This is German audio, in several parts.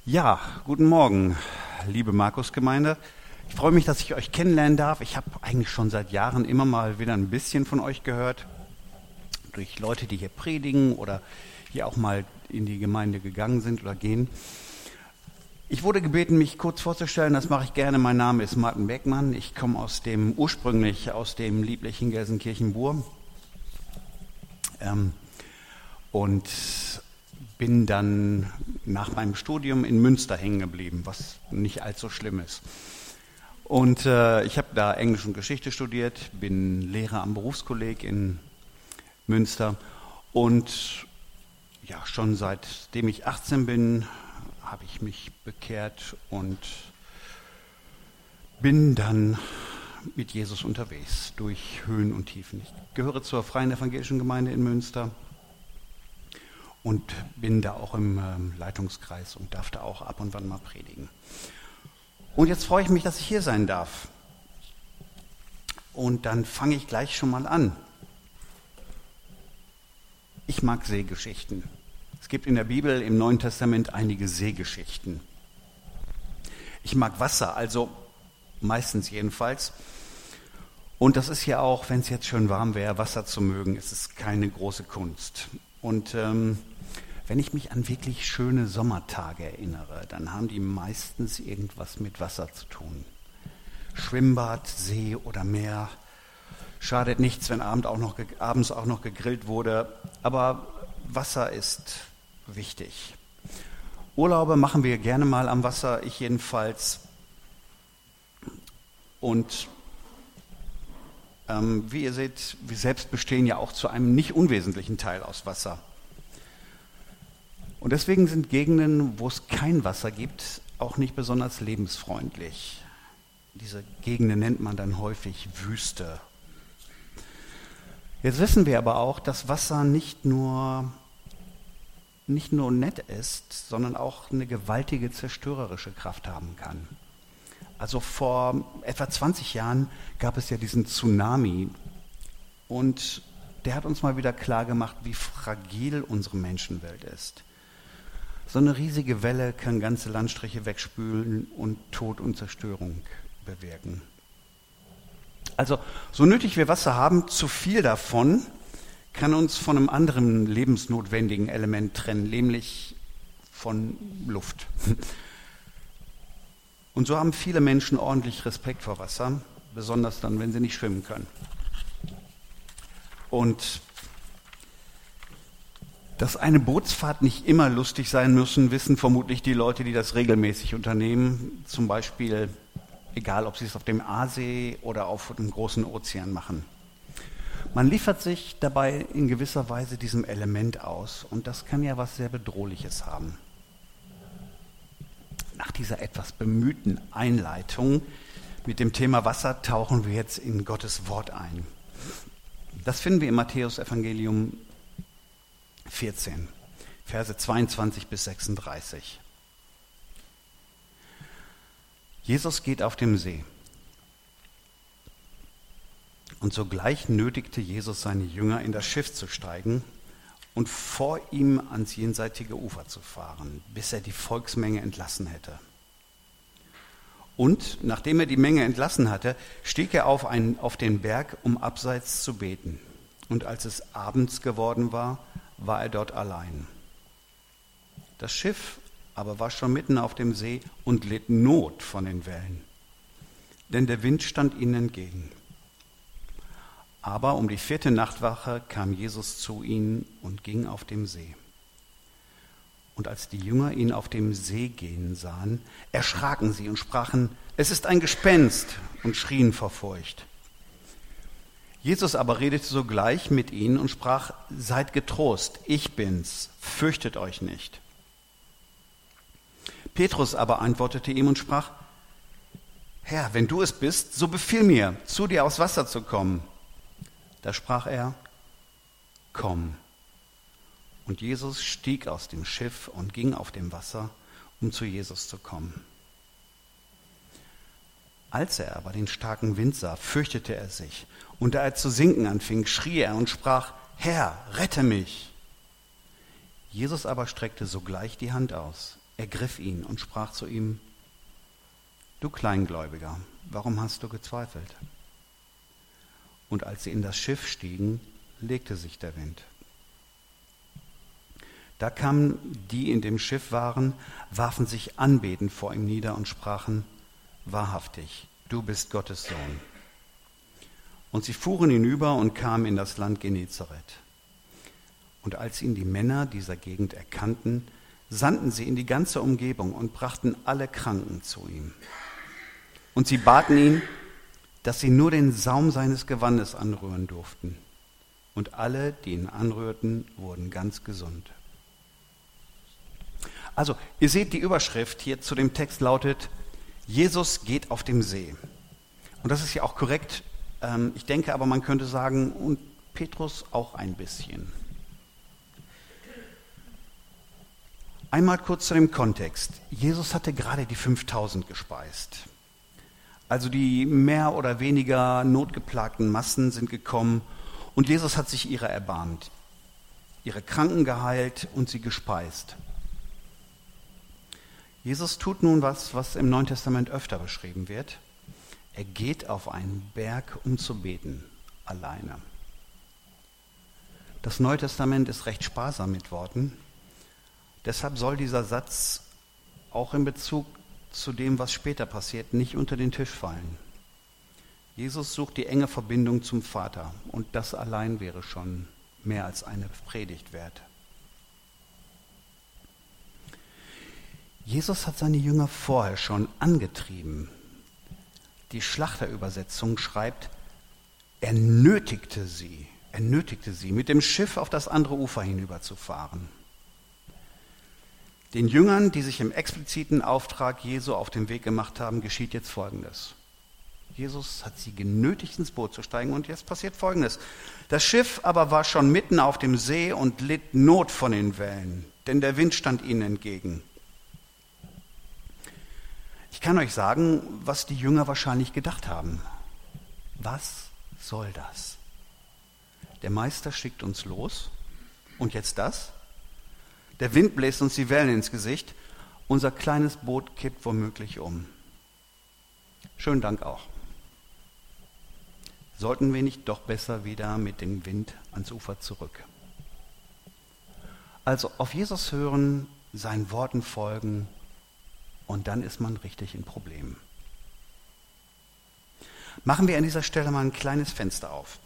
Ja, guten Morgen, liebe Markusgemeinde. Ich freue mich, dass ich euch kennenlernen darf. Ich habe eigentlich schon seit Jahren immer mal wieder ein bisschen von euch gehört, durch Leute, die hier predigen oder hier auch mal in die Gemeinde gegangen sind oder gehen. Ich wurde gebeten, mich kurz vorzustellen, das mache ich gerne. Mein Name ist Martin Beckmann. Ich komme ursprünglich aus dem lieblichen Gelsenkirchen-Bur und bin dann nach meinem Studium in Münster hängen geblieben, was nicht allzu schlimm ist. Und ich habe da Englisch und Geschichte studiert, bin Lehrer am Berufskolleg in Münster und ja, schon seitdem ich 18 bin, habe ich mich bekehrt und bin dann mit Jesus unterwegs durch Höhen und Tiefen. Ich gehöre zur Freien Evangelischen Gemeinde in Münster und bin da auch im Leitungskreis und darf da auch ab und wann mal predigen. Und jetzt freue ich mich, dass ich hier sein darf. Und dann fange ich gleich schon mal an. Ich mag Seegeschichten. Es gibt in der Bibel im Neuen Testament einige Seegeschichten. Ich mag Wasser, also meistens jedenfalls. Und das ist ja auch, wenn es jetzt schön warm wäre, Wasser zu mögen, ist es keine große Kunst. Und wenn ich mich an wirklich schöne Sommertage erinnere, dann haben die meistens irgendwas mit Wasser zu tun. Schwimmbad, See oder Meer. Schadet nichts, wenn abends auch noch gegrillt wurde. Aber Wasser ist wichtig. Urlaube machen wir gerne mal am Wasser, ich jedenfalls. Und wie ihr seht, wir selbst bestehen ja auch zu einem nicht unwesentlichen Teil aus Wasser. Und deswegen sind Gegenden, wo es kein Wasser gibt, auch nicht besonders lebensfreundlich. Diese Gegenden nennt man dann häufig Wüste. Jetzt wissen wir aber auch, dass Wasser nicht nur nett ist, sondern auch eine gewaltige zerstörerische Kraft haben kann. Also vor etwa 20 Jahren gab es ja diesen Tsunami und der hat uns mal wieder klargemacht, wie fragil unsere Menschenwelt ist. So eine riesige Welle kann ganze Landstriche wegspülen und Tod und Zerstörung bewirken. Also, so nötig wir Wasser haben, zu viel davon kann uns von einem anderen lebensnotwendigen Element trennen, nämlich von Luft. Und so haben viele Menschen ordentlich Respekt vor Wasser, besonders dann, wenn sie nicht schwimmen können. Und dass eine Bootsfahrt nicht immer lustig sein müssen, wissen vermutlich die Leute, die das regelmäßig unternehmen. Zum Beispiel, egal ob sie es auf dem Aasee oder auf dem großen Ozean machen. Man liefert sich dabei in gewisser Weise diesem Element aus und das kann ja was sehr Bedrohliches haben. Nach dieser etwas bemühten Einleitung mit dem Thema Wasser tauchen wir jetzt in Gottes Wort ein. Das finden wir im Matthäus-Evangelium 14, Verse 22 bis 36. Jesus geht auf dem See. Und sogleich nötigte Jesus seine Jünger, in das Schiff zu steigen und vor ihm ans jenseitige Ufer zu fahren, bis er die Volksmenge entlassen hätte. Und nachdem er die Menge entlassen hatte, stieg er auf den Berg, um abseits zu beten. Und als es abends geworden war, war er dort allein. Das Schiff aber war schon mitten auf dem See und litt Not von den Wellen, denn der Wind stand ihnen entgegen. Aber um die 4. Nachtwache kam Jesus zu ihnen und ging auf dem See. Und als die Jünger ihn auf dem See gehen sahen, erschraken sie und sprachen, es ist ein Gespenst, und schrien vor Furcht. Jesus aber redete sogleich mit ihnen und sprach, seid getrost, ich bin's, fürchtet euch nicht. Petrus aber antwortete ihm und sprach, Herr, wenn du es bist, so befiehl mir, zu dir aufs Wasser zu kommen. Da sprach er, komm. Und Jesus stieg aus dem Schiff und ging auf dem Wasser, um zu Jesus zu kommen. Als er aber den starken Wind sah, fürchtete er sich. Und da er zu sinken anfing, schrie er und sprach, Herr, rette mich. Jesus aber streckte sogleich die Hand aus, ergriff ihn und sprach zu ihm: Du Kleingläubiger, warum hast du gezweifelt? Und als sie in das Schiff stiegen, legte sich der Wind. Da kamen die in dem Schiff waren, warfen sich anbetend vor ihm nieder und sprachen: Wahrhaftig, du bist Gottes Sohn. Und sie fuhren hinüber und kamen in das Land Genezareth. Und als ihn die Männer dieser Gegend erkannten, sandten sie in die ganze Umgebung und brachten alle Kranken zu ihm. Und sie baten ihn, dass sie nur den Saum seines Gewandes anrühren durften. Und alle, die ihn anrührten, wurden ganz gesund. Also, ihr seht, die Überschrift hier zu dem Text lautet: Jesus geht auf dem See. Und das ist ja auch korrekt. Ich denke aber, man könnte sagen, und Petrus auch ein bisschen. Einmal kurz zu dem Kontext. Jesus hatte gerade die 5000 gespeist. Also die mehr oder weniger notgeplagten Massen sind gekommen und Jesus hat sich ihrer erbarmt, ihre Kranken geheilt und sie gespeist. Jesus tut nun was im Neuen Testament öfter beschrieben wird. Er geht auf einen Berg, um zu beten, alleine. Das Neue Testament ist recht sparsam mit Worten. Deshalb soll dieser Satz auch in Bezug zu dem, was später passiert, nicht unter den Tisch fallen. Jesus sucht die enge Verbindung zum Vater und das allein wäre schon mehr als eine Predigt wert. Jesus hat seine Jünger vorher schon angetrieben. Die Schlachterübersetzung schreibt, er nötigte sie, mit dem Schiff auf das andere Ufer hinüberzufahren. Den Jüngern, die sich im expliziten Auftrag Jesu auf den Weg gemacht haben, geschieht jetzt Folgendes. Jesus hat sie genötigt, ins Boot zu steigen und jetzt passiert Folgendes. Das Schiff aber war schon mitten auf dem See und litt Not von den Wellen, denn der Wind stand ihnen entgegen. Ich kann euch sagen, was die Jünger wahrscheinlich gedacht haben. Was soll das? Der Meister schickt uns los und jetzt das? Der Wind bläst uns die Wellen ins Gesicht. Unser kleines Boot kippt womöglich um. Schönen Dank auch. Sollten wir nicht doch besser wieder mit dem Wind ans Ufer zurück? Also auf Jesus hören, seinen Worten folgen und dann ist man richtig in Problemen. Machen wir an dieser Stelle mal ein kleines Fenster auf.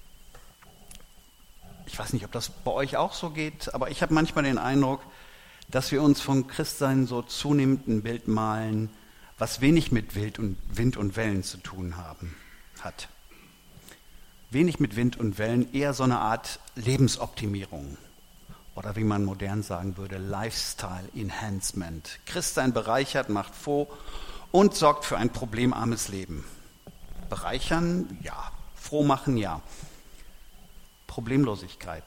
Ich weiß nicht, ob das bei euch auch so geht, aber ich habe manchmal den Eindruck, dass wir uns von Christsein so zunehmend ein Bild malen, was wenig mit Wind und Wellen zu tun hat. Wenig mit Wind und Wellen, eher so eine Art Lebensoptimierung. Oder wie man modern sagen würde, Lifestyle Enhancement. Christsein bereichert, macht froh und sorgt für ein problemarmes Leben. Bereichern, ja. Froh machen, ja. Problemlosigkeit,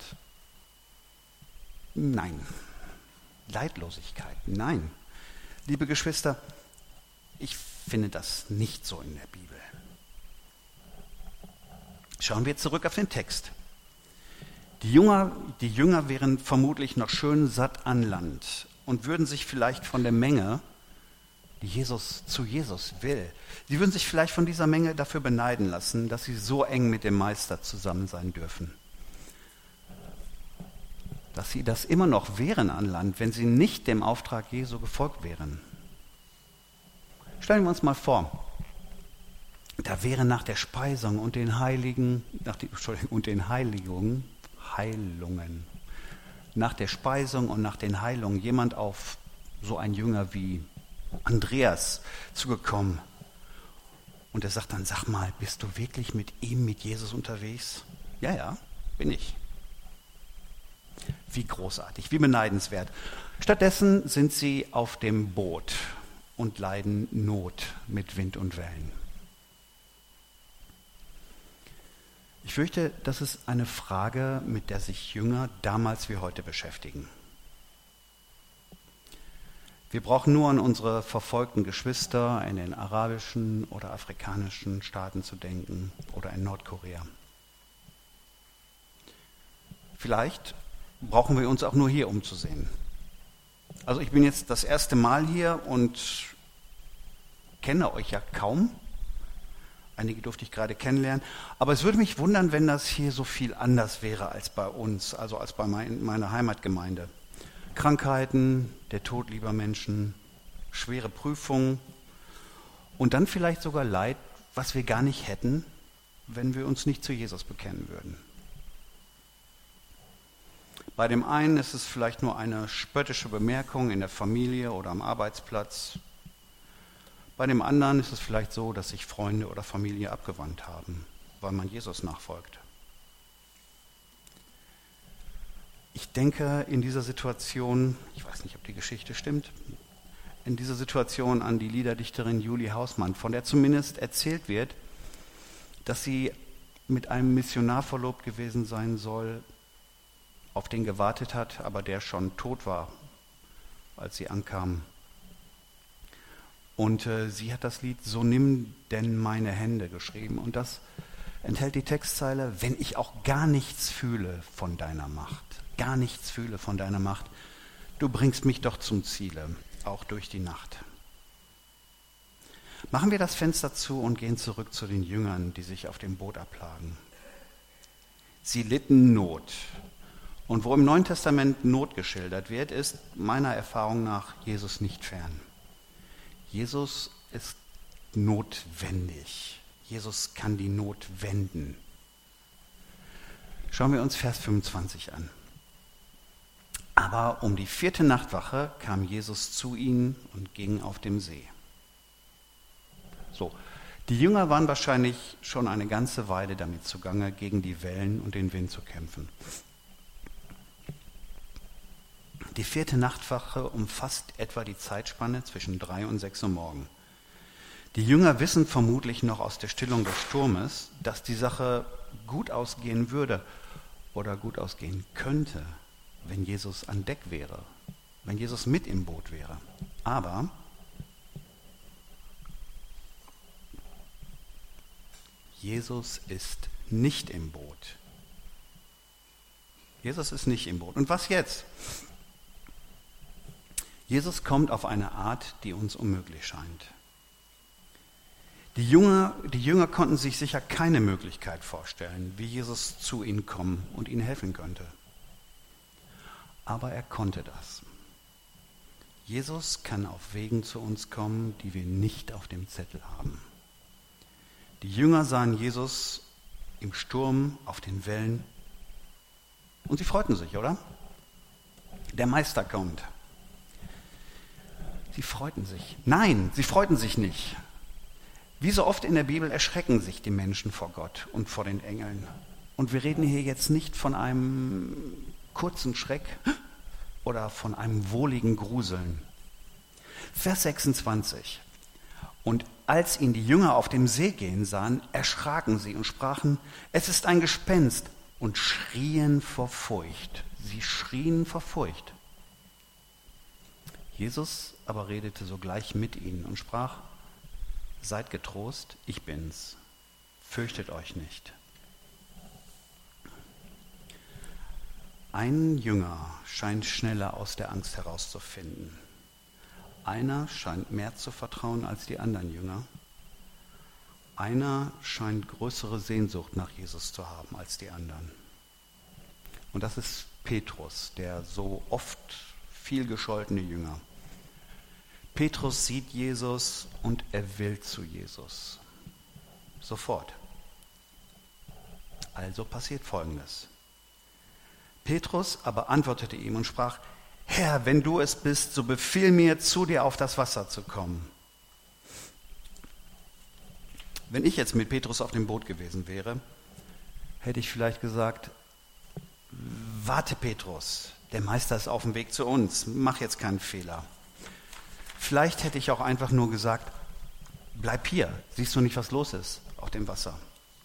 nein. Leidlosigkeit, nein. Liebe Geschwister, ich finde das nicht so in der Bibel. Schauen wir zurück auf den Text. Die Jünger wären vermutlich noch schön satt an Land und würden sich vielleicht von der Menge, die Jesus zu Jesus will, sie würden sich vielleicht von dieser Menge dafür beneiden lassen, dass sie so eng mit dem Meister zusammen sein dürfen. Dass sie das immer noch wären an Land, wenn sie nicht dem Auftrag Jesu gefolgt wären. Stellen wir uns mal vor, da wäre nach der Speisung und den Heilungen, nach der Speisung und nach den Heilungen jemand auf so einen Jünger wie Andreas zugekommen. Und er sagt dann, sag mal, bist du wirklich mit Jesus unterwegs? Ja, bin ich. Wie großartig, wie beneidenswert. Stattdessen sind sie auf dem Boot und leiden Not mit Wind und Wellen. Ich fürchte, das ist eine Frage, mit der sich Jünger damals wie heute beschäftigen. Wir brauchen nur an unsere verfolgten Geschwister in den arabischen oder afrikanischen Staaten zu denken oder in Nordkorea. Vielleicht brauchen wir uns auch nur hier umzusehen. Also ich bin jetzt das erste Mal hier und kenne euch ja kaum. Einige durfte ich gerade kennenlernen. Aber es würde mich wundern, wenn das hier so viel anders wäre als bei uns, also als bei meiner Heimatgemeinde. Krankheiten, der Tod lieber Menschen, schwere Prüfungen und dann vielleicht sogar Leid, was wir gar nicht hätten, wenn wir uns nicht zu Jesus bekennen würden. Bei dem einen ist es vielleicht nur eine spöttische Bemerkung in der Familie oder am Arbeitsplatz. Bei dem anderen ist es vielleicht so, dass sich Freunde oder Familie abgewandt haben, weil man Jesus nachfolgt. Ich denke in dieser Situation, ich weiß nicht, ob die Geschichte stimmt, in dieser Situation an die Liederdichterin Julie Hausmann, von der zumindest erzählt wird, dass sie mit einem Missionar verlobt gewesen sein soll, auf den gewartet hat, aber der schon tot war, als sie ankam. Und sie hat das Lied "So nimm denn meine Hände" geschrieben. Und das enthält die Textzeile: Wenn ich auch gar nichts fühle von deiner Macht, gar nichts fühle von deiner Macht, du bringst mich doch zum Ziele, auch durch die Nacht. Machen wir das Fenster zu und gehen zurück zu den Jüngern, die sich auf dem Boot ablagen. Sie litten Not. Und wo im Neuen Testament Not geschildert wird, ist meiner Erfahrung nach Jesus nicht fern. Jesus ist notwendig. Jesus kann die Not wenden. Schauen wir uns Vers 25 an. Aber um die 4. Nachtwache kam Jesus zu ihnen und ging auf dem See. So, die Jünger waren wahrscheinlich schon eine ganze Weile damit zugange, gegen die Wellen und den Wind zu kämpfen. Die 4. Nachtwache umfasst etwa die Zeitspanne zwischen 3 und 6 Uhr morgens. Die Jünger wissen vermutlich noch aus der Stillung des Sturmes, dass die Sache gut ausgehen würde oder gut ausgehen könnte, wenn Jesus an Deck wäre, wenn Jesus mit im Boot wäre. Aber Jesus ist nicht im Boot. Jesus ist nicht im Boot. Und was jetzt? Jesus kommt auf eine Art, die uns unmöglich scheint. Die Jünger konnten sich sicher keine Möglichkeit vorstellen, wie Jesus zu ihnen kommen und ihnen helfen könnte. Aber er konnte das. Jesus kann auf Wegen zu uns kommen, die wir nicht auf dem Zettel haben. Die Jünger sahen Jesus im Sturm, auf den Wellen und sie freuten sich, oder? Der Meister kommt. Sie freuten sich. Nein, sie freuten sich nicht. Wie so oft in der Bibel erschrecken sich die Menschen vor Gott und vor den Engeln. Und wir reden hier jetzt nicht von einem kurzen Schreck oder von einem wohligen Gruseln. Vers 26. Und als ihn die Jünger auf dem See gehen sahen, erschraken sie und sprachen: Es ist ein Gespenst, und schrien vor Furcht. Sie schrien vor Furcht. Jesus aber redete sogleich mit ihnen und sprach: Seid getrost, ich bin's. Fürchtet euch nicht. Ein Jünger scheint schneller aus der Angst herauszufinden. Einer scheint mehr zu vertrauen als die anderen Jünger. Einer scheint größere Sehnsucht nach Jesus zu haben als die anderen. Und das ist Petrus, der so oft viel gescholtene Jünger. Petrus sieht Jesus und er will zu Jesus. Sofort. Also passiert Folgendes. Petrus aber antwortete ihm und sprach: Herr, wenn du es bist, so befiehl mir, zu dir auf das Wasser zu kommen. Wenn ich jetzt mit Petrus auf dem Boot gewesen wäre, hätte ich vielleicht gesagt: Warte, Petrus, der Meister ist auf dem Weg zu uns, mach jetzt keinen Fehler. Vielleicht hätte ich auch einfach nur gesagt: Bleib hier, siehst du nicht, was los ist auf dem Wasser?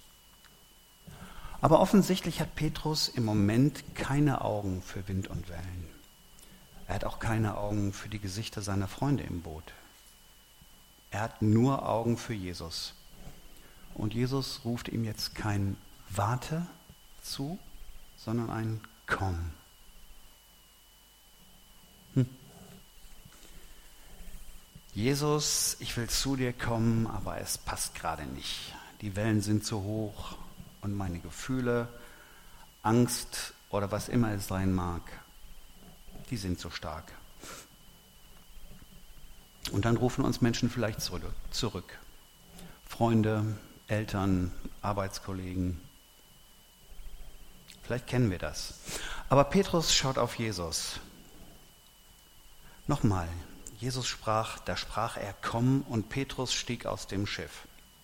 Aber offensichtlich hat Petrus im Moment keine Augen für Wind und Wellen. Er hat auch keine Augen für die Gesichter seiner Freunde im Boot. Er hat nur Augen für Jesus. Und Jesus ruft ihm jetzt kein Warte zu, sondern ein Komm. Jesus, ich will zu dir kommen, aber es passt gerade nicht. Die Wellen sind zu hoch und meine Gefühle, Angst oder was immer es sein mag, die sind so stark. Und dann rufen uns Menschen vielleicht zurück. Freunde, Eltern, Arbeitskollegen. Vielleicht kennen wir das. Aber Petrus schaut auf Jesus. Nochmal, Jesus sprach, da sprach er, komm, und Petrus stieg aus dem Schiff.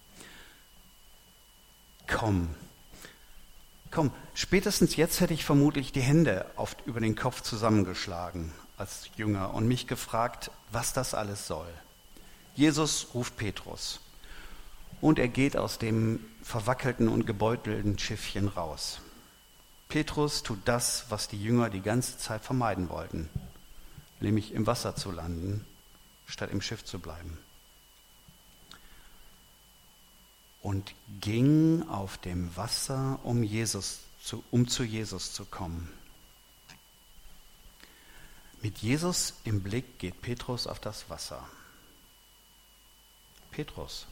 Komm. Spätestens jetzt hätte ich vermutlich die Hände über den Kopf zusammengeschlagen als Jünger und mich gefragt, was das alles soll. Jesus ruft Petrus und er geht aus dem verwackelten und gebeutelten Schiffchen raus. Petrus tut das, was die Jünger die ganze Zeit vermeiden wollten, nämlich im Wasser zu landen, statt im Schiff zu bleiben. Und ging auf dem Wasser, um zu Jesus zu kommen. Mit Jesus im Blick geht Petrus auf das Wasser. Petrus.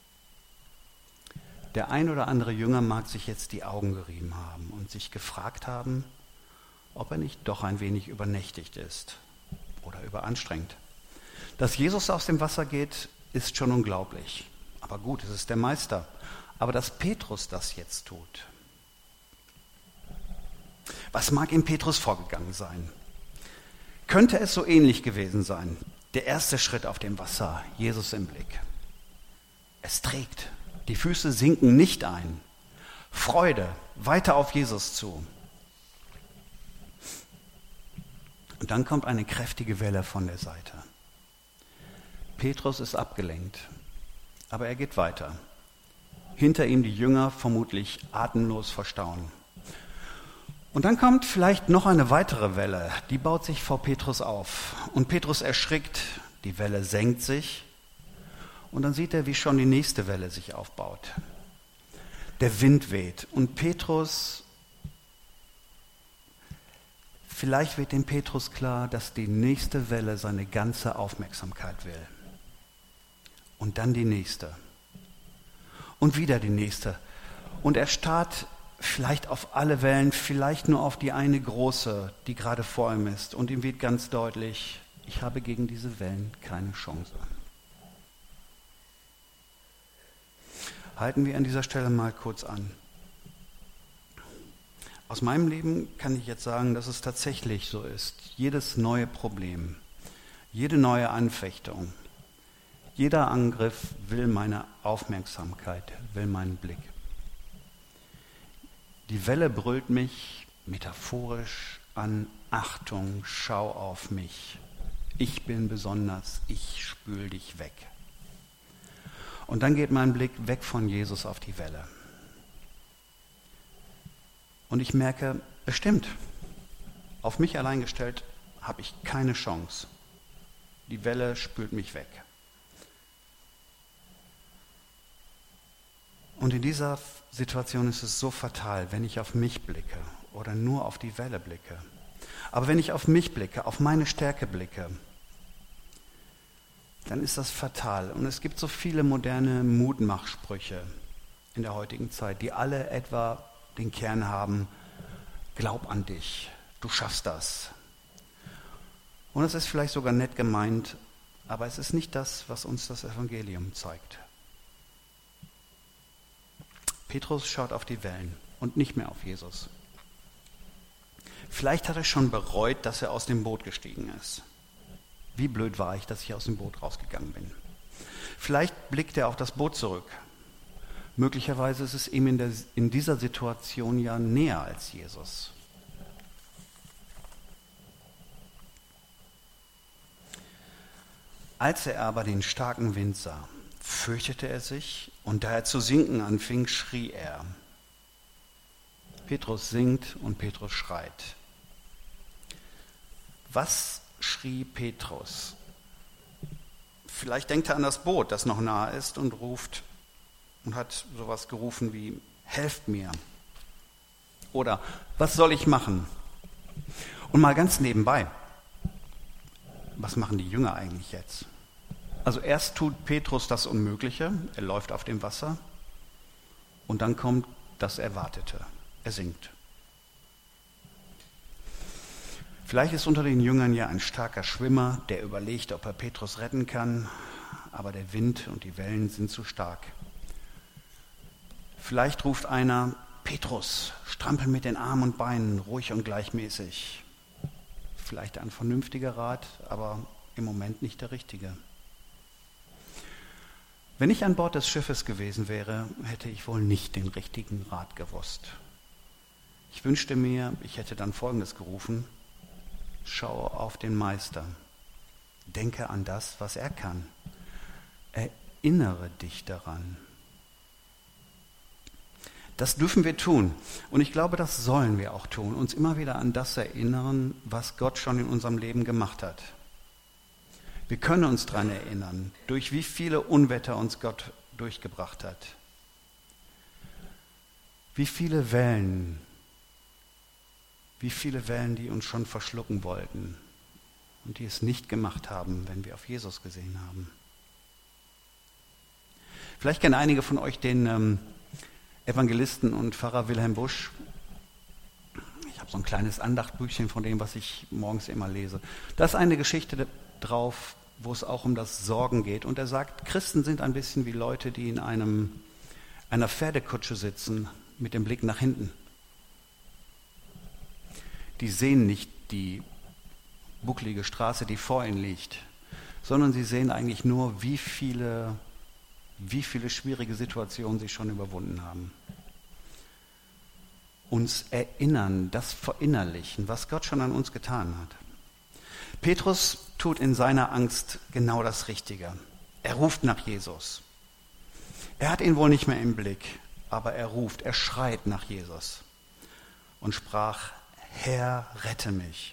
Der ein oder andere Jünger mag sich jetzt die Augen gerieben haben und sich gefragt haben, ob er nicht doch ein wenig übernächtigt ist oder überanstrengt. Dass Jesus aus dem Wasser geht, ist schon unglaublich. Aber gut, es ist der Meister. Aber dass Petrus das jetzt tut. Was mag in Petrus vorgegangen sein? Könnte es so ähnlich gewesen sein? Der erste Schritt auf dem Wasser, Jesus im Blick. Es trägt. Die Füße sinken nicht ein. Freude, weiter auf Jesus zu. Und dann kommt eine kräftige Welle von der Seite. Petrus ist abgelenkt, aber er geht weiter. Hinter ihm die Jünger vermutlich atemlos verstauen. Und dann kommt vielleicht noch eine weitere Welle, die baut sich vor Petrus auf. Und Petrus erschrickt, die Welle senkt sich. Und dann sieht er, wie schon die nächste Welle sich aufbaut. Der Wind weht und Petrus, vielleicht wird dem Petrus klar, dass die nächste Welle seine ganze Aufmerksamkeit will. Und dann die nächste. Und wieder die nächste. Und er starrt vielleicht auf alle Wellen, vielleicht nur auf die eine große, die gerade vor ihm ist. Und ihm wird ganz deutlich, ich habe gegen diese Wellen keine Chance. Halten wir an dieser Stelle mal kurz an. Aus meinem Leben kann ich jetzt sagen, dass es tatsächlich so ist. Jedes neue Problem, jede neue Anfechtung, jeder Angriff will meine Aufmerksamkeit, will meinen Blick. Die Welle brüllt mich metaphorisch an, Achtung, schau auf mich. Ich bin besonders, ich spül dich weg. Und dann geht mein Blick weg von Jesus auf die Welle. Und ich merke, es stimmt. Auf mich allein gestellt habe ich keine Chance. Die Welle spült mich weg. Und in dieser Situation ist es so fatal, wenn ich auf mich blicke oder nur auf die Welle blicke. Aber wenn ich auf mich blicke, auf meine Stärke blicke, dann ist das fatal. Und es gibt so viele moderne Mutmachsprüche in der heutigen Zeit, die alle etwa den Kern haben, glaub an dich, du schaffst das. Und es ist vielleicht sogar nett gemeint, aber es ist nicht das, was uns das Evangelium zeigt. Petrus schaut auf die Wellen und nicht mehr auf Jesus. Vielleicht hat er schon bereut, dass er aus dem Boot gestiegen ist. Wie blöd war ich, dass ich aus dem Boot rausgegangen bin. Vielleicht blickt er auf das Boot zurück. Möglicherweise ist es ihm in dieser Situation ja näher als Jesus. Als er aber den starken Wind sah, fürchtete er sich, und da er zu sinken anfing, schrie er. Petrus singt und Petrus schreit. Was schrie Petrus? Vielleicht denkt er an das Boot, das noch nahe ist, und ruft und hat sowas gerufen wie, helft mir. Oder, was soll ich machen? Und mal ganz nebenbei, was machen die Jünger eigentlich jetzt? Also erst tut Petrus das Unmögliche, er läuft auf dem Wasser, und dann kommt das Erwartete, er sinkt. Vielleicht ist unter den Jüngern ja ein starker Schwimmer, der überlegt, ob er Petrus retten kann, aber der Wind und die Wellen sind zu stark. Vielleicht ruft einer: Petrus, strampel mit den Armen und Beinen, ruhig und gleichmäßig. Vielleicht ein vernünftiger Rat, aber im Moment nicht der richtige. Wenn ich an Bord des Schiffes gewesen wäre, hätte ich wohl nicht den richtigen Rat gewusst. Ich wünschte mir, ich hätte dann Folgendes gerufen: Schaue auf den Meister, denke an das, was er kann, erinnere dich daran. Das dürfen wir tun, und ich glaube, das sollen wir auch tun, uns immer wieder an das erinnern, was Gott schon in unserem Leben gemacht hat. Wir können uns daran erinnern, durch wie viele Unwetter uns Gott durchgebracht hat. Wie viele Wellen, die uns schon verschlucken wollten und die es nicht gemacht haben, wenn wir auf Jesus gesehen haben. Vielleicht kennen einige von euch den Evangelisten und Pfarrer Wilhelm Busch. Ich habe so ein kleines Andachtbüchchen von dem, was ich morgens immer lese. Da ist eine Geschichte drauf, wo es auch um das Sorgen geht. Und er sagt, Christen sind ein bisschen wie Leute, die in einer Pferdekutsche sitzen, mit dem Blick nach hinten. Die sehen nicht die bucklige Straße, die vor ihnen liegt, sondern sie sehen eigentlich nur, wie viele schwierige Situationen sie schon überwunden haben. Uns erinnern, das verinnerlichen, was Gott schon an uns getan hat. Petrus tut in seiner Angst genau das Richtige. Er ruft nach Jesus. Er hat ihn wohl nicht mehr im Blick, aber er schreit nach Jesus und sprach: Herr, rette mich.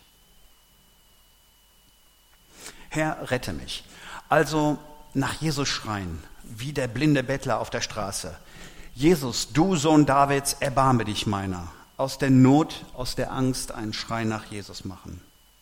Herr, rette mich. Also nach Jesus schreien, wie der blinde Bettler auf der Straße. Jesus, du Sohn Davids, erbarme dich meiner. Aus der Not, aus der Angst einen Schrei nach Jesus machen.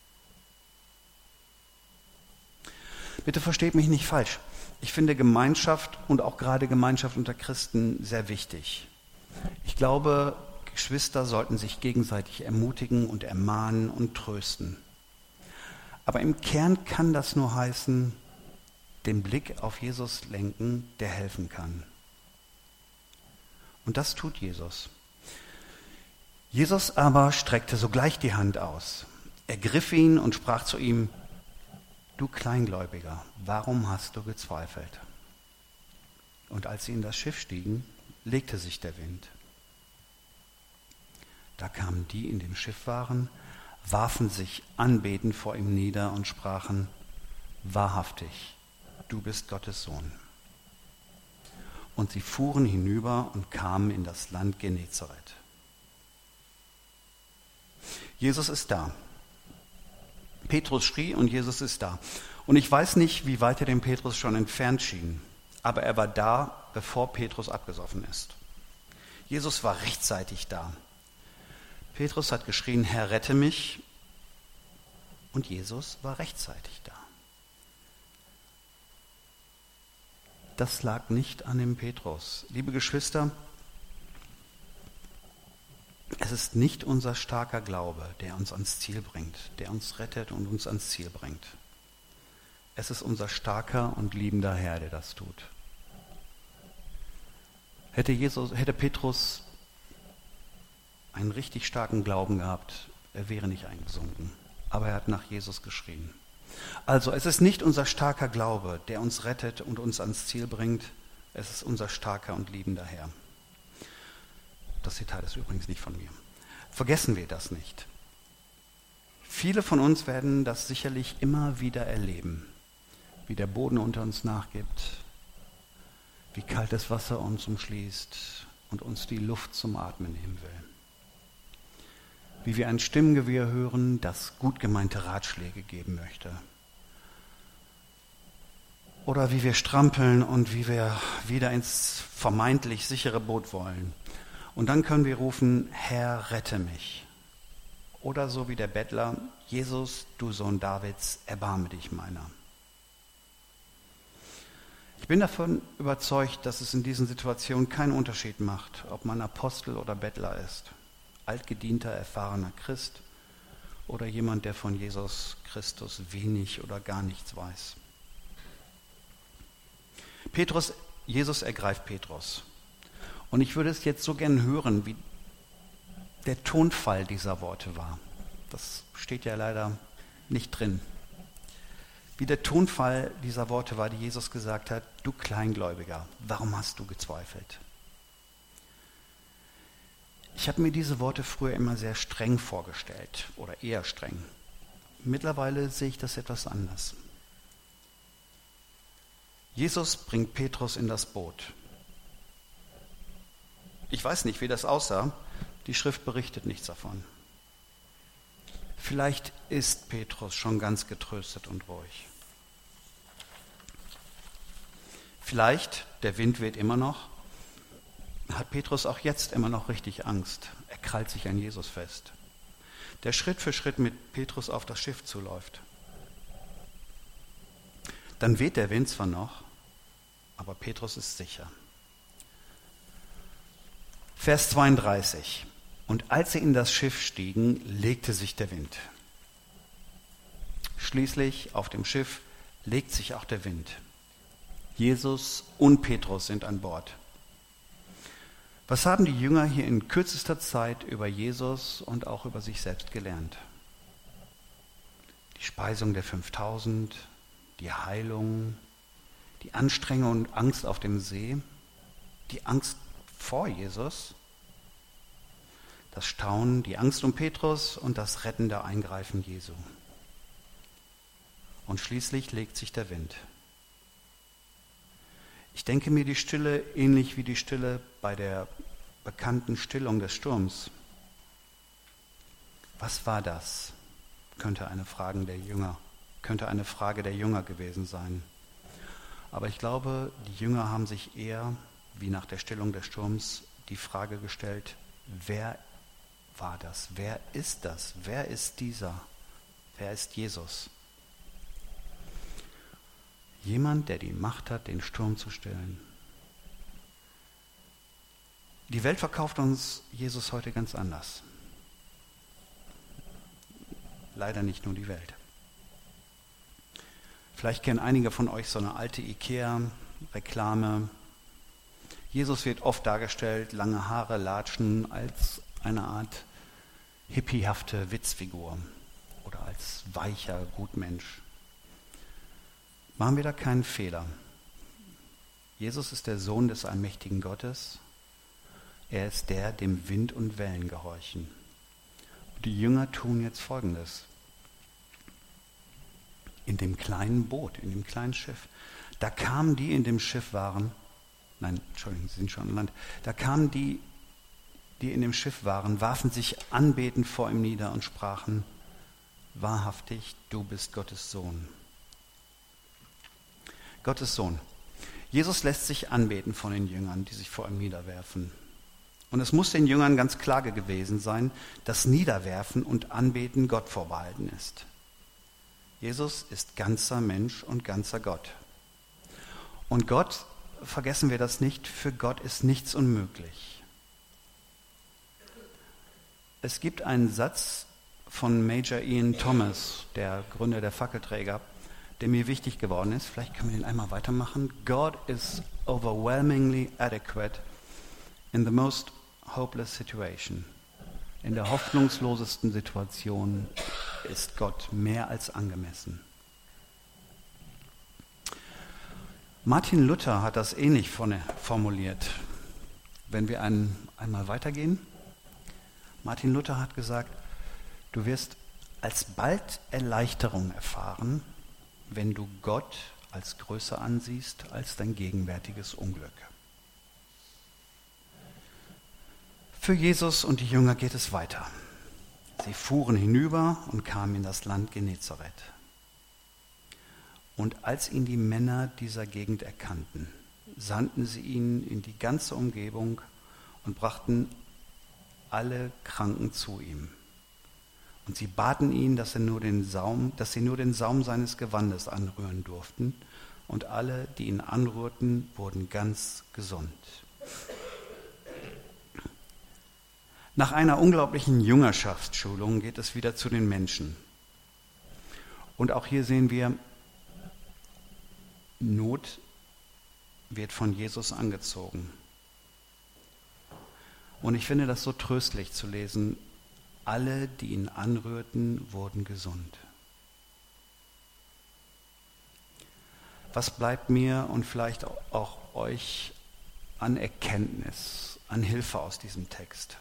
Bitte versteht mich nicht falsch. Ich finde Gemeinschaft und auch gerade Gemeinschaft unter Christen sehr wichtig. Ich glaube, Geschwister sollten sich gegenseitig ermutigen und ermahnen und trösten. Aber im Kern kann das nur heißen, den Blick auf Jesus lenken, der helfen kann. Und das tut Jesus. Jesus aber streckte sogleich die Hand aus. Er griff ihn und sprach zu ihm: Du Kleingläubiger, warum hast du gezweifelt? Und als sie in das Schiff stiegen, legte sich der Wind. Da kamen die, in dem Schiff waren, warfen sich anbetend vor ihm nieder und sprachen: Wahrhaftig, du bist Gottes Sohn. Und sie fuhren hinüber und kamen in das Land Genezareth. Jesus ist da. Petrus schrie und Jesus ist da. Und ich weiß nicht, wie weit er dem Petrus schon entfernt schien, aber er war da, bevor Petrus abgesoffen ist. Jesus war rechtzeitig da. Petrus hat geschrien: Herr, rette mich. Und Jesus war rechtzeitig da. Das lag nicht an dem Petrus. Liebe Geschwister, es ist nicht unser starker Glaube, der uns ans Ziel bringt, der uns rettet und uns ans Ziel bringt. Es ist unser starker und liebender Herr, der das tut. Hätte Petrus einen richtig starken Glauben gehabt, er wäre nicht eingesunken. Aber er hat nach Jesus geschrien. Also, es ist nicht unser starker Glaube, der uns rettet und uns ans Ziel bringt. Es ist unser starker und liebender Herr. Das Zitat ist übrigens nicht von mir. Vergessen wir das nicht. Viele von uns werden das sicherlich immer wieder erleben, wie der Boden unter uns nachgibt, wie kaltes Wasser uns umschließt und uns die Luft zum Atmen nehmen will. Wie wir ein Stimmengewirr hören, das gut gemeinte Ratschläge geben möchte. Oder wie wir strampeln und wie wir wieder ins vermeintlich sichere Boot wollen. Und dann können wir rufen: Herr, rette mich. Oder so wie der Bettler: Jesus, du Sohn Davids, erbarme dich meiner. Ich bin davon überzeugt, dass es in diesen Situationen keinen Unterschied macht, ob man Apostel oder Bettler ist, altgedienter, erfahrener Christ oder jemand, der von Jesus Christus wenig oder gar nichts weiß. Jesus ergreift Petrus. Und ich würde es jetzt so gern hören, wie der Tonfall dieser Worte war. Das steht ja leider nicht drin. Wie der Tonfall dieser Worte war, die Jesus gesagt hat: Du Kleingläubiger, warum hast du gezweifelt? Ich habe mir diese Worte früher immer sehr streng vorgestellt oder eher streng. Mittlerweile sehe ich das etwas anders. Jesus bringt Petrus in das Boot. Ich weiß nicht, wie das aussah. Die Schrift berichtet nichts davon. Vielleicht ist Petrus schon ganz getröstet und ruhig. Vielleicht, der Wind weht immer noch, hat Petrus auch jetzt immer noch richtig Angst. Er krallt sich an Jesus fest, der Schritt für Schritt mit Petrus auf das Schiff zuläuft. Dann weht der Wind zwar noch, aber Petrus ist sicher. Vers 32. Und als sie in das Schiff stiegen, legte sich der Wind. Schließlich auf dem Schiff legt sich auch der Wind. Jesus und Petrus sind an Bord. Was haben die Jünger hier in kürzester Zeit über Jesus und auch über sich selbst gelernt? Die Speisung der 5000, die Heilung, die Anstrengung und Angst auf dem See, die Angst vor Jesus, das Staunen, die Angst um Petrus und das rettende Eingreifen Jesu. Und schließlich legt sich der Wind. Ich denke mir die Stille ähnlich wie die Stille bei der bekannten Stillung des Sturms. Was war das? Könnte eine Frage der Jünger gewesen sein. Aber ich glaube, die Jünger haben sich eher, wie nach der Stillung des Sturms, die Frage gestellt: Wer war das? Wer ist das? Wer ist dieser? Wer ist Jesus? Jemand, der die Macht hat, den Sturm zu stillen. Die Welt verkauft uns Jesus heute ganz anders. Leider nicht nur die Welt. Vielleicht kennen einige von euch so eine alte IKEA-Reklame. Jesus wird oft dargestellt, lange Haare, Latschen, als eine Art hippiehafte Witzfigur oder als weicher Gutmensch. Machen wir da keinen Fehler. Jesus ist der Sohn des allmächtigen Gottes. Er ist der, dem Wind und Wellen gehorchen. Die Jünger tun jetzt Folgendes. In dem kleinen Boot, in dem kleinen Schiff, da kamen die in dem Schiff waren, sie sind schon an Land, da kamen die in dem Schiff waren, warfen sich anbetend vor ihm nieder und sprachen: Wahrhaftig, du bist Gottes Sohn. Gottes Sohn. Jesus lässt sich anbeten von den Jüngern, die sich vor ihm niederwerfen. Und es muss den Jüngern ganz klar gewesen sein, dass Niederwerfen und Anbeten Gott vorbehalten ist. Jesus ist ganzer Mensch und ganzer Gott. Und Gott, vergessen wir das nicht, für Gott ist nichts unmöglich. Es gibt einen Satz von Major Ian Thomas, der Gründer der Fackelträger, der mir wichtig geworden ist. Vielleicht können wir den einmal weitermachen. God is overwhelmingly adequate in the most hopeless situation. In der hoffnungslosesten Situation ist Gott mehr als angemessen. Martin Luther hat das ähnlich formuliert. Wenn wir einmal weitergehen. Martin Luther hat gesagt: Du wirst alsbald Erleichterung erfahren, wenn du Gott als größer ansiehst als dein gegenwärtiges Unglück. Für Jesus und die Jünger geht es weiter. Sie fuhren hinüber und kamen in das Land Genezareth. Und als ihn die Männer dieser Gegend erkannten, sandten sie ihn in die ganze Umgebung und brachten alle Kranken zu ihm. Und sie baten ihn, dass sie nur den Saum seines Gewandes anrühren durften, und alle, die ihn anrührten, wurden ganz gesund. Nach einer unglaublichen Jüngerschaftsschulung geht es wieder zu den Menschen. Und auch hier sehen wir, Not wird von Jesus angezogen. Und ich finde das so tröstlich zu lesen, alle, die ihn anrührten, wurden gesund. Was bleibt mir und vielleicht auch euch an Erkenntnis, an Hilfe aus diesem Text?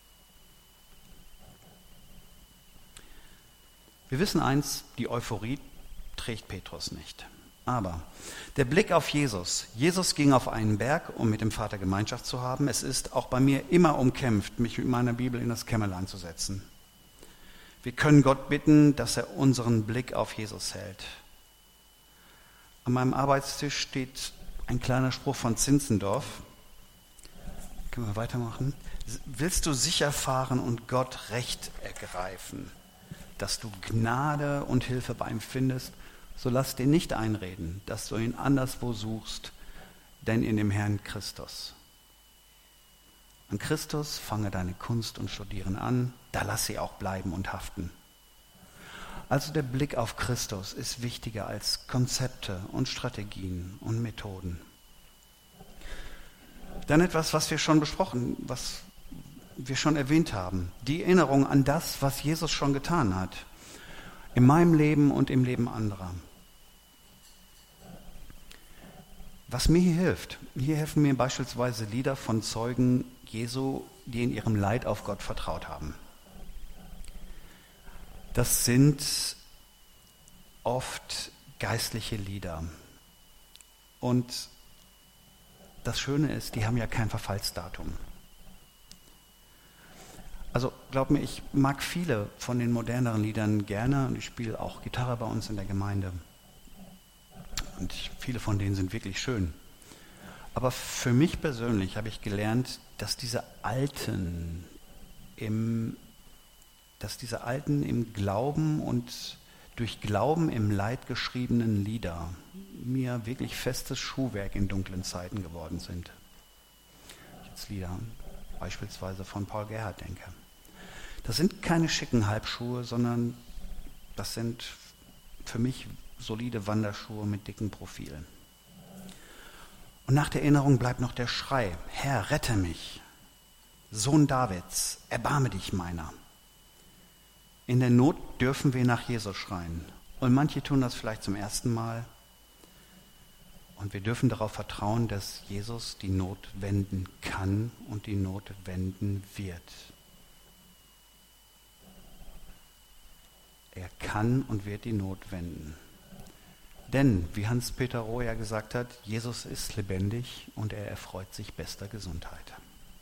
Wir wissen eins, die Euphorie trägt Petrus nicht. Aber der Blick auf Jesus. Jesus ging auf einen Berg, um mit dem Vater Gemeinschaft zu haben. Es ist auch bei mir immer umkämpft, mich mit meiner Bibel in das Kämmerlein zu setzen. Wir können Gott bitten, dass er unseren Blick auf Jesus hält. An meinem Arbeitstisch steht ein kleiner Spruch von Zinzendorf. Können wir weitermachen? Willst du sicher fahren und Gott Recht ergreifen, dass du Gnade und Hilfe bei ihm findest, so lass dir nicht einreden, dass du ihn anderswo suchst, denn in dem Herrn Christus. An Christus fange deine Kunst und Studieren an, da lass sie auch bleiben und haften. Also der Blick auf Christus ist wichtiger als Konzepte und Strategien und Methoden. Dann etwas, was wir schon besprochen, was wir schon erwähnt haben. Die Erinnerung an das, was Jesus schon getan hat. In meinem Leben und im Leben anderer. Was mir hier helfen mir beispielsweise Lieder von Zeugen Jesu, die in ihrem Leid auf Gott vertraut haben. Das sind oft geistliche Lieder. Und das Schöne ist, die haben ja kein Verfallsdatum. Also glaub mir, ich mag viele von den moderneren Liedern gerne und ich spiele auch Gitarre bei uns in der Gemeinde. Und viele von denen sind wirklich schön. Aber für mich persönlich habe ich gelernt, dass diese alten im Glauben und durch Glauben im Leid geschriebenen Lieder mir wirklich festes Schuhwerk in dunklen Zeiten geworden sind. Ich jetzt Lieder beispielsweise von Paul Gerhardt denke. Das sind keine schicken Halbschuhe, sondern das sind für mich solide Wanderschuhe mit dicken Profilen. Und nach der Erinnerung bleibt noch der Schrei: Herr, rette mich! Sohn Davids, erbarme dich meiner! In der Not dürfen wir nach Jesus schreien. Und manche tun das vielleicht zum ersten Mal. Und wir dürfen darauf vertrauen, dass Jesus die Not wenden kann und die Not wenden wird. Er kann und wird die Not wenden. Denn, wie Hans-Peter Roh ja gesagt hat, Jesus ist lebendig und er erfreut sich bester Gesundheit.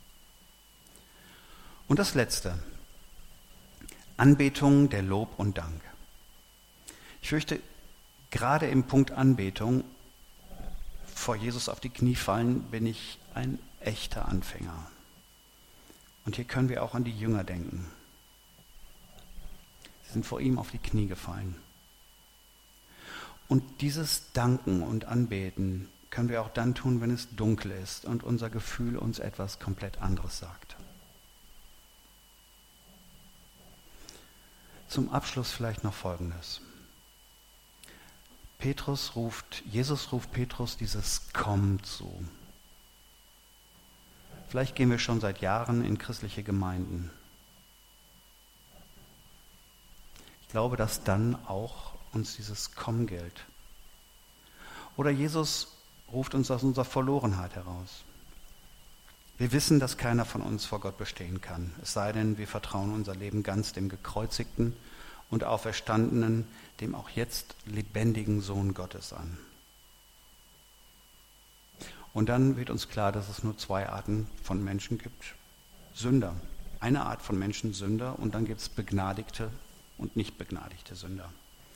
Und das Letzte: Anbetung, der Lob und Dank. Ich fürchte, gerade im Punkt Anbetung, vor Jesus auf die Knie fallen, bin ich ein echter Anfänger. Und hier können wir auch an die Jünger denken. Sie sind vor ihm auf die Knie gefallen. Und dieses Danken und Anbeten können wir auch dann tun, wenn es dunkel ist und unser Gefühl uns etwas komplett anderes sagt. Zum Abschluss vielleicht noch Folgendes. Jesus ruft Petrus dieses Komm zu. Vielleicht gehen wir schon seit Jahren in christliche Gemeinden. Ich glaube, dass dann auch uns dieses Komm gilt. Oder Jesus ruft uns aus unserer Verlorenheit heraus. Wir wissen, dass keiner von uns vor Gott bestehen kann, es sei denn, wir vertrauen unser Leben ganz dem gekreuzigten und auferstandenen, dem auch jetzt lebendigen Sohn Gottes an. Und dann wird uns klar, dass es nur zwei Arten von Menschen gibt. Sünder. Eine Art von Menschen, Sünder, und dann gibt es begnadigte und nicht begnadigte Sünder.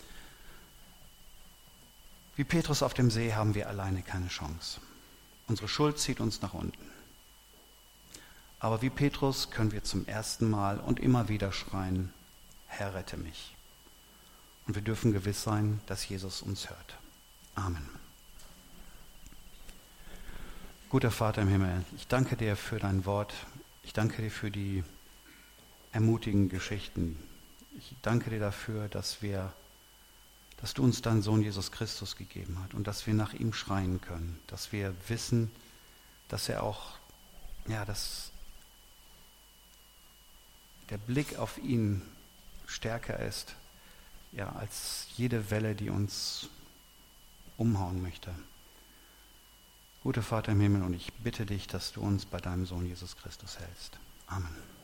Wie Petrus auf dem See haben wir alleine keine Chance. Unsere Schuld zieht uns nach unten. Aber wie Petrus können wir zum ersten Mal und immer wieder schreien: Herr, rette mich. Und wir dürfen gewiss sein, dass Jesus uns hört. Amen. Guter Vater im Himmel, ich danke dir für dein Wort. Ich danke dir für die ermutigenden Geschichten. Ich danke dir dafür, dass du uns deinen Sohn Jesus Christus gegeben hast und dass wir nach ihm schreien können, dass wir wissen, dass er auch, dass der Blick auf ihn stärker ist, als jede Welle, die uns umhauen möchte. Guter Vater im Himmel, und ich bitte dich, dass du uns bei deinem Sohn Jesus Christus hältst. Amen.